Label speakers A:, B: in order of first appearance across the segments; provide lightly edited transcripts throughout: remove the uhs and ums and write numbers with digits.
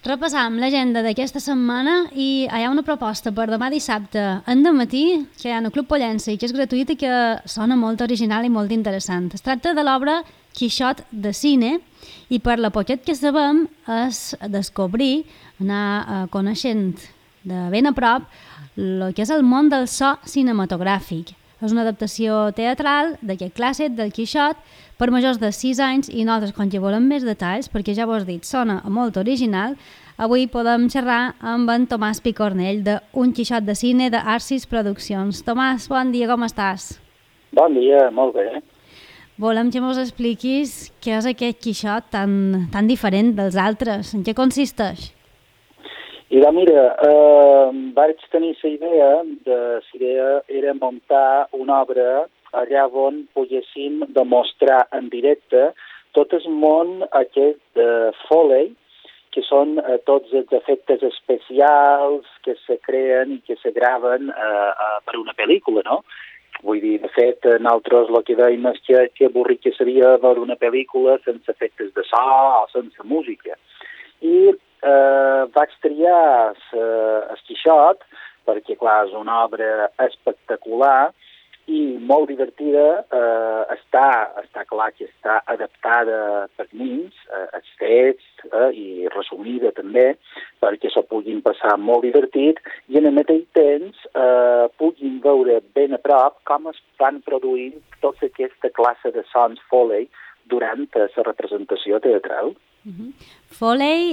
A: Repassam l'agenda d'aquesta setmana i hi ha una proposta per demà dissabte en dematí que hi ha al Club Pollença i que és gratuïta i que sona molt original i molt interessant. Es tracta de l'obra Quixot de cine i per la poquet que sabem és descobrir, anar coneixent de ben a prop el que és el món del so cinematogràfic. És una adaptació teatral d'aquest clàssic del Quixot per majors de 6 anys i nosaltres, quan hi volem més detalls, perquè ja vos he dit, sona molt original, avui podem xerrar amb en Tomàs Picornell de Un Quixot de cine de Arsis Produccions. Tomàs, bon dia, com estàs?
B: Bon dia, molt bé.
A: Volem que ens expliquis què és aquest Quixot tan diferent dels altres. En què consisteix?
B: I mira, vaig tenir la idea era muntar una obra allà on poguéssim demostrar en directe tot el món aquest de Foley, que són tots els efectes especials que se creen i que se graven per una pel·lícula, no? Vull dir, de fet, nosaltres el que dèiem és que avorrit que seria veure una pel·lícula sense efectes de so o sense música. I vaig triar el Quixot perquè, clar, és una obra espectacular i molt divertida. Està clar que està adaptada per nens, els text i resumida també, perquè s'ho puguin passar molt divertit i en el mateix temps puguin veure ben a prop com es van produint tota aquesta classe de sons Foley durant la representació teatral.
A: Foley,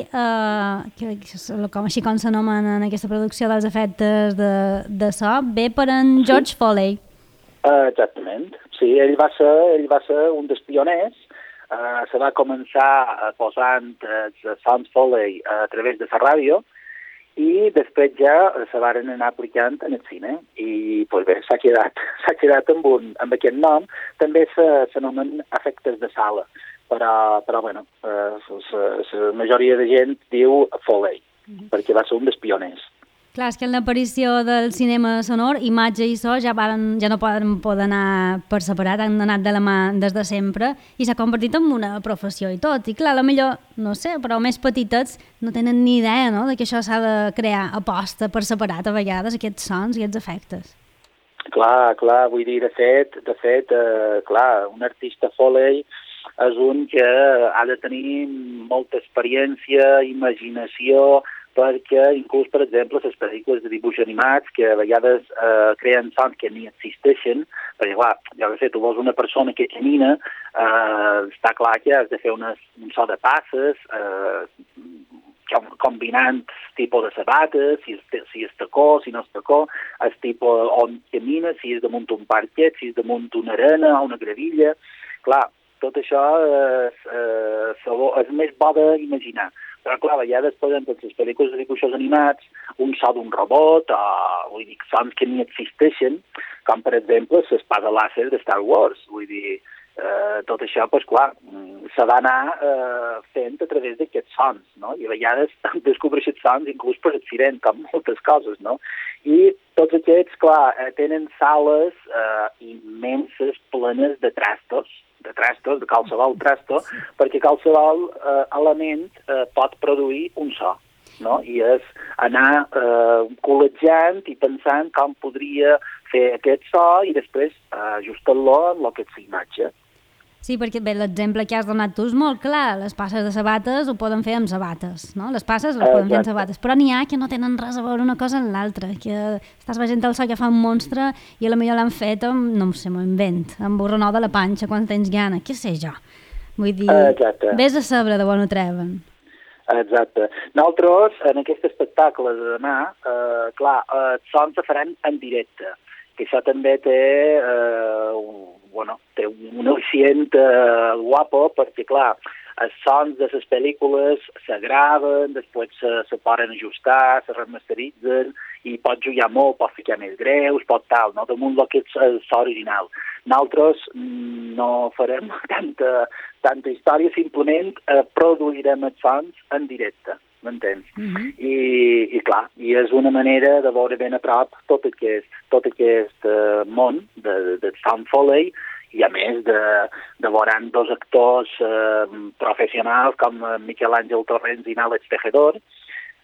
A: com s'anomena en aquesta producció dels efectes de so, ve per en George Foley.
B: Exactament, sí, ell va ser un dels pioners. Se va començar posant els sons Foley a través de la ràdio i després ja se van anar aplicant en el cine i pues bé, s'ha quedat amb aquest nom. També s'anomenen efectes de sala, però bueno, la majoria de gent diu Foley, perquè va ser un dels pioners.
A: Clar, és que en l'aparició del cinema sonor, imatge i so ja no poden anar per separat, han anat de la mà des de sempre i s'ha convertit en una professió i tot. I clar, potser, no sé, però més petitets no tenen ni idea, no?, de que això s'ha de crear a posta per separat a vegades, aquests sons i aquests efectes.
B: Clar, vull dir, de fet, clar, un artista Foley és un que ha de tenir molta experiència, imaginació, perquè inclús, per exemple, les pel·lícules de dibuix animats que a vegades creen sons que ni existeixen, perquè, clar, jo què sé, tu vols una persona que camina, està clar que has de fer un so de passes, combinant tipus de sabates, si és tacó, si no és tacó, el tipus on camina, si és damunt un parquet, si és damunt una arena o una gravilla. Clar, tot això és més bo d'imaginar. Però, clar, a vegades poden per les pel·lícules de dibuixos animats un so d'un robot o, vull dir, sons que ni existeixen, com, per exemple, l'espada làser de Star Wars. Vull dir, tot això, doncs, clar, s'ha d'anar fent a través d'aquests sons, no? I a vegades descobreixes sons inclús per accident, com moltes coses, no? I tots aquests, clar, tenen sales immenses, plenes de trastos, de qualsevol trasto, perquè qualsevol element pot produir un so, no? I és anar col·legiant i pensant com podria fer aquest so i després ajustar-lo amb el que és l'imatge.
A: Sí, perquè bé, l'exemple que has donat tu és molt clar. Les passes de sabates ho poden fer amb sabates, no? Les passes les poden fer amb sabates, però n'hi ha que no tenen res a veure una cosa amb l'altra, que estàs veient el so que fa un monstre i potser l'han fet amb, no sé, m'ho invent, amb borronó de la panxa quan tens gana, què sé jo. Vull dir, vés a saber de on ho treuen.
B: Exacte. Nosaltres, en aquest espectacle de demà, clar, els sons se faran en directe, que això també té un al·licient guapo, perquè, clar, els sons de les pel·lícules se graven, després se poden ajustar, se remasteritzen, i pot jugar molt, pot ficar més greus, pot tal, no? Damunt el que és el so original. Nosaltres no farem tanta història, simplement produirem els sons en directe, m'entens? I clar, i és una manera de veure ben a prop tot aquest món de Sound Foley, i a més de veuran dos actors professionals com Miquel Àngel Torrents i Àlex Tejedor,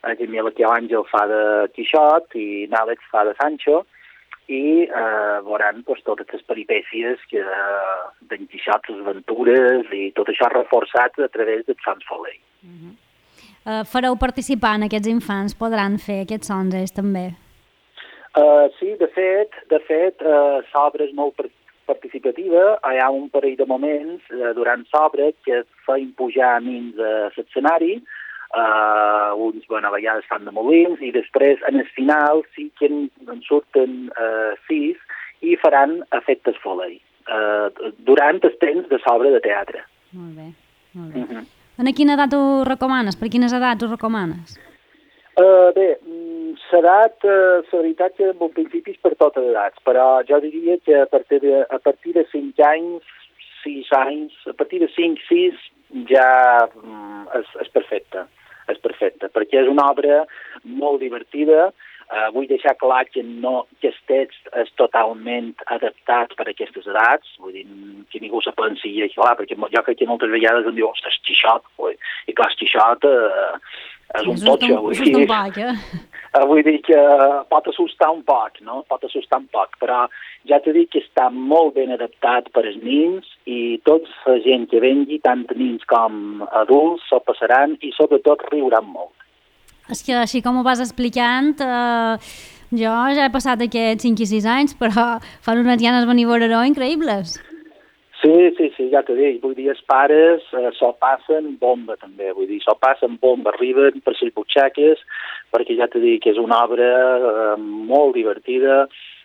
B: Miquel Àngel fa de Quixot i n'Àlex fa de Sancho, i veuran pues, totes les peripècies d'en Quixot, les aventures i tot això reforçat a través dels Sants Foley.
A: Fareu participar en aquests infants, podran fer aquests sonses també?
B: Sí, de fet, l'obra és molt participativa. Hi ha un parell de moments durant l'obra que feien pujar nins a l'escenari, uns, a vegades fan de molins, i després, en el final, sí que en surten 6 i faran efectes Foley durant el temps de l'obra de teatre.
A: Molt bé, molt bé. En quina edat ho recomanes? Per quines edats ho recomanes?
B: Bé, l'edat, la veritat que en principi és per totes edats, però jo diria que a partir de 5 anys, 6 anys, a partir de 5-6 ja és perfecte. És perfecte, perquè és una obra molt divertida. Vull deixar clar que el text és totalment adaptat per a aquestes edats, vull dir, que ningú se pensi, clar, perquè jo crec que moltes vegades em diu, ostres, Quixot, i clar, Quixot és un totxo, vull dir que pot assustar un poc, no? Pot assustar un poc, però ja t'he dit que està molt ben adaptat per als nins i tota la gent que vengui, tant nins com adults, s'ho passaran i sobretot riuran molt.
A: És que així com ho vas explicant, jo ja he passat aquests 5 i 6 anys, però fan unes ganes venir a veure-ho increïbles.
B: Sí, ja t'ho dic. Vull dir, els pares s'ho passen bomba, també. Vull dir, s'ho passen bomba, arriben per les butxaques, perquè ja t'ho dic que és una obra molt divertida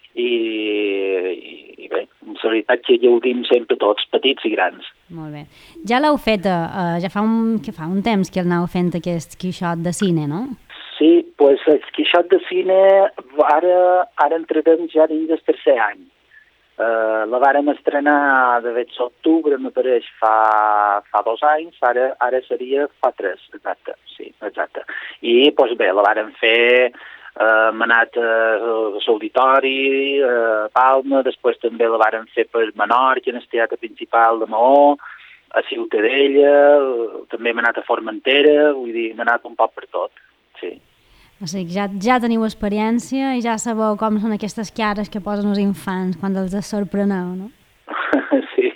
B: i bé, la veritat que gaudim sempre tots, petits i grans.
A: Molt bé. Ja l'heu fet, ja fa un temps que l'aneu fent aquest Quixot de cine, no?
B: Sí, doncs el Quixot de cine ara entretem ja dins del tercer any. La vàrem estrenar de veig l'octubre, me pareix, fa 2 anys, ara seria fa 3, exacte, sí, exacte. I, doncs bé, la vàrem fer, hem anat a l'Auditori, a Palma, després també la vàrem fer per Menorca, en el Teatre Principal de Maó, a Ciutadella, també hem anat a Formentera, vull dir, hem anat un poc per tot, sí.
A: O sigui, ja teniu experiència i ja sabeu com són aquestes cares que posen els infants quan els sorpreneu, no?
B: Sí.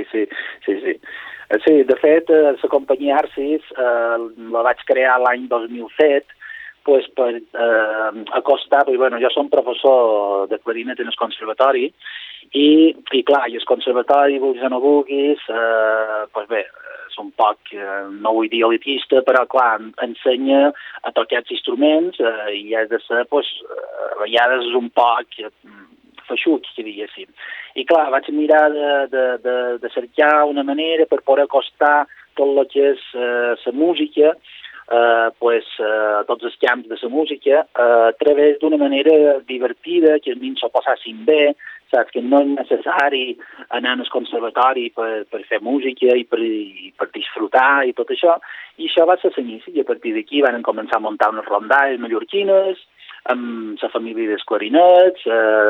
B: Sí, de fet, la companyia Arcis la vaig crear l'any 2007 pues, per acostar, perquè bueno, jo som professor de clarinet en el conservatori i clar, i el conservatori, vulguis o no vulguis, pues bé, és un poc, no vull dir elitista, però clar, ensenya a tocar els instruments i has de ser, pues, a vegades un poc feixuts, que diguéssim. I clar, vaig mirar de cercar una manera per poder acostar tot el que és la música, tots els camps de la música, a través d'una manera divertida, que els nens s'ho passassin bé, saps? Que no és necessari anar al conservatori per fer música i per disfrutar i tot això. I això va ser l'inici, i a partir d'aquí van començar a muntar unes rondalles mallorquines amb la família dels clarinets,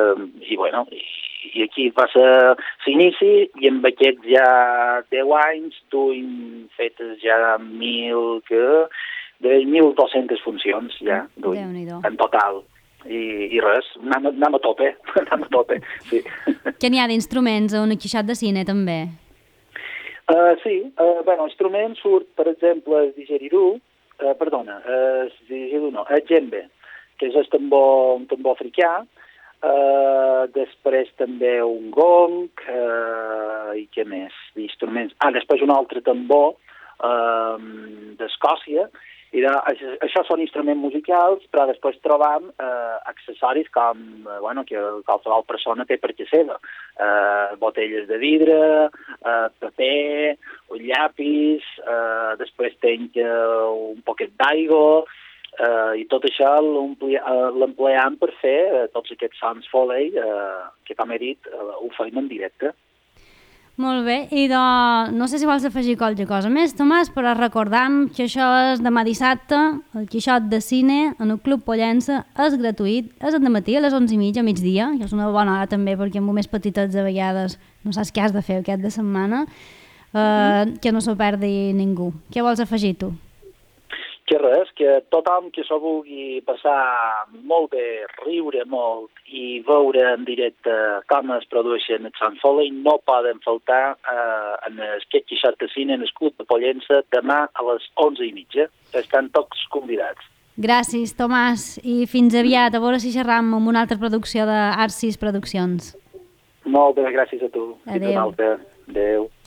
B: i aquí va ser l'inici, i amb aquests ja 10 anys duim fetes ja 1.200 funcions ja duim, en total. I res, anem a tope, sí.
A: Que n'hi ha d'instruments a un Quixot de cine, també?
B: Sí, instruments surt, per exemple, el didgeridoo, el djembe, que és un tambor africà, després també un gong, i què més, d'instruments. Després un altre tambor d'Escòcia, i això són instruments musicals, però després trobam accessoris com que qualsevol persona té per què seva. Botelles de vidre, paper, un llapis, després tenc un poquet d'aigua, i tot això l'empleam per fer tots aquests sons Foley, que com he dit, ho feim en directe.
A: Molt bé, i no sé si vols afegir qualque cosa més, Tomàs, però recordam que això és demà dissabte, el Quixot de cine, en el Club Pollença, és gratuït, és al matí a les 11:30, a migdia, que és una bona hora també, perquè amb més petitets de vegades no saps què has de fer aquest de setmana, que no s'ho perdi ningú. Què vols afegir tu?
B: Que res, que tothom que s'ho vulgui passar molt bé, riure molt i veure en directe com es produeixen el Sant Foli no poden faltar en el Sketch 65 en el Club de Pollença demà a les 11:30. Estan tots convidats.
A: Gràcies, Tomàs, i fins aviat. A veure si xerram amb una altra producció d'Arcis Produccions.
B: Molt bé, gràcies a tu.
A: Adéu.
B: Fins una altra. Adéu.